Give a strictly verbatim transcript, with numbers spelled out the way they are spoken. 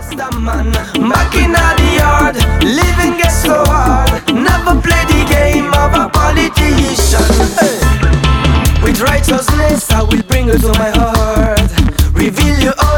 Rasta man, back in the yard, living gets so hard. Never play the game of a politician. Hey. With righteousness I will bring you to my heart. Reveal your own